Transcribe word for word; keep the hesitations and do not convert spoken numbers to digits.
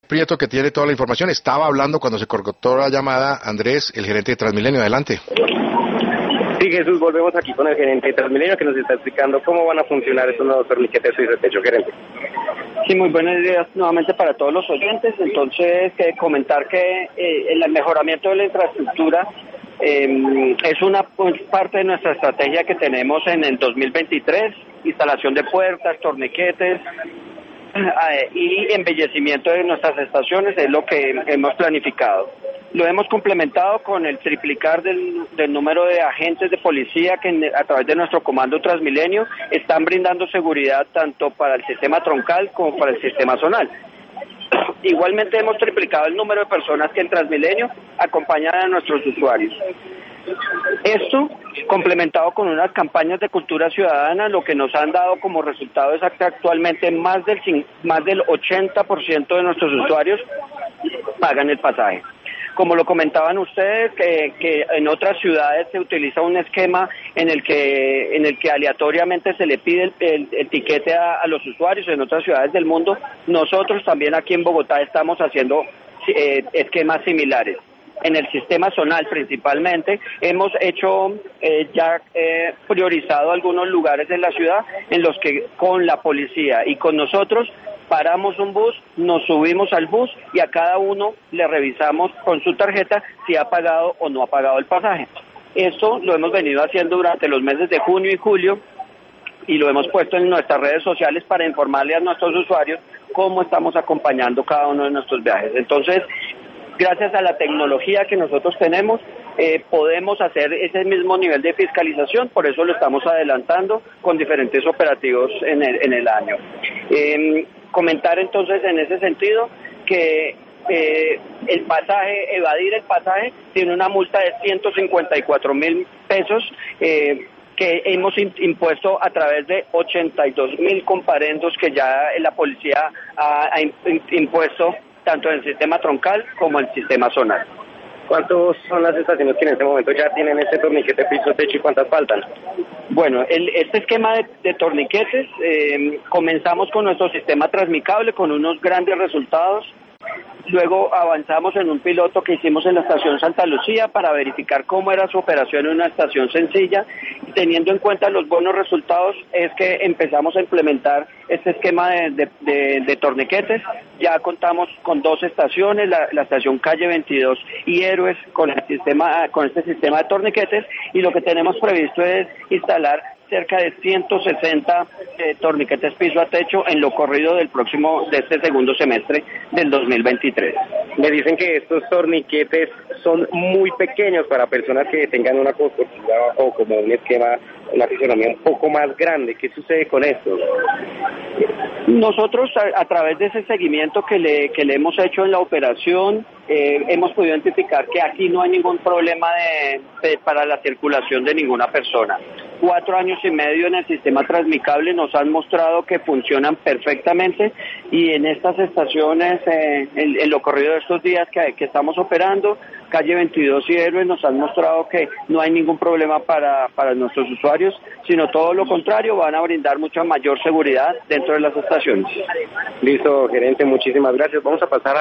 Prieto, que tiene toda la información. Estaba hablando cuando se cortó la llamada Andrés, el gerente de Transmilenio. Adelante. Sí, Jesús, volvemos aquí con el gerente de Transmilenio que nos está explicando cómo van a funcionar estos nuevos torniquetes suizo de techo, gerente. Sí, muy buenos días nuevamente para todos los oyentes. Entonces, eh, comentar que eh, el mejoramiento de la infraestructura eh, es una parte de nuestra estrategia que tenemos en el dos mil veintitrés, instalación de puertas, torniquetes eh, y embellecimiento de nuestras estaciones es lo que hemos planificado. Lo hemos complementado con el triplicar del, del número de agentes de policía que a través de nuestro comando Transmilenio están brindando seguridad tanto para el sistema troncal como para el sistema zonal. Igualmente hemos triplicado el número de personas que en Transmilenio acompañan a nuestros usuarios. Esto, complementado con unas campañas de cultura ciudadana, lo que nos han dado como resultado es que actualmente más del, más del ochenta por ciento de nuestros usuarios pagan el pasaje. Como lo comentaban ustedes, que, que en otras ciudades se utiliza un esquema en el que en el que aleatoriamente se le pide el, el, el tiquete a, a los usuarios en otras ciudades del mundo. Nosotros también aquí en Bogotá estamos haciendo eh, esquemas similares. En el sistema zonal principalmente hemos hecho eh, ya eh, priorizado algunos lugares en la ciudad en los que con la policía y con nosotros paramos un bus, nos subimos al bus y a cada uno le revisamos con su tarjeta si ha pagado o no ha pagado el pasaje. Esto lo hemos venido haciendo durante los meses de junio y julio y lo hemos puesto en nuestras redes sociales para informarle a nuestros usuarios cómo estamos acompañando cada uno de nuestros viajes. Entonces, gracias a la tecnología que nosotros tenemos, eh, podemos hacer ese mismo nivel de fiscalización, por eso lo estamos adelantando con diferentes operativos en el, en el año. Eh, comentar entonces en ese sentido que eh, el pasaje, evadir el pasaje, tiene una multa de ciento cincuenta y cuatro mil pesos, eh, que hemos impuesto a través de ochenta y dos mil comparendos que ya la policía ha, ha impuesto tanto en el sistema troncal como en el sistema zonal. ¿Cuántas son las estaciones que en este momento ya tienen este torniquete piso techo y cuántas faltan? Bueno, el, este esquema de, de torniquetes, eh, comenzamos con nuestro sistema transmicable con unos grandes resultados. Luego avanzamos en un piloto que hicimos en la estación Santa Lucía para verificar cómo era su operación en una estación sencilla. Y teniendo en cuenta los buenos resultados es que empezamos a implementar este esquema de, de, de, de torniquetes. Ya contamos con dos estaciones, la, la estación Calle veintidós y Héroes con el sistema, con este sistema de torniquetes, y lo que tenemos previsto es instalar cerca de ciento sesenta eh, torniquetes piso a techo en lo corrido del próximo, de este segundo semestre del dos mil veintitrés. Me dicen que estos torniquetes son muy pequeños para personas que tengan una construcción o como un esquema, una fisonomía un poco más grande. ¿Qué sucede con esto? Nosotros a, a través de ese seguimiento que le, que le hemos hecho en la operación, eh, hemos podido identificar que aquí no hay ningún problema de, de, para la circulación de ninguna persona. Cuatro años y medio en el sistema transmicable nos han mostrado que funcionan perfectamente, y en estas estaciones, eh, en, en lo corrido de estos días que, que estamos operando, Calle veintidós y Héroes, nos han mostrado que no hay ningún problema para, para nuestros usuarios, sino todo lo contrario, van a brindar mucha mayor seguridad dentro de las estaciones. Listo, gerente, muchísimas gracias. Vamos a pasar a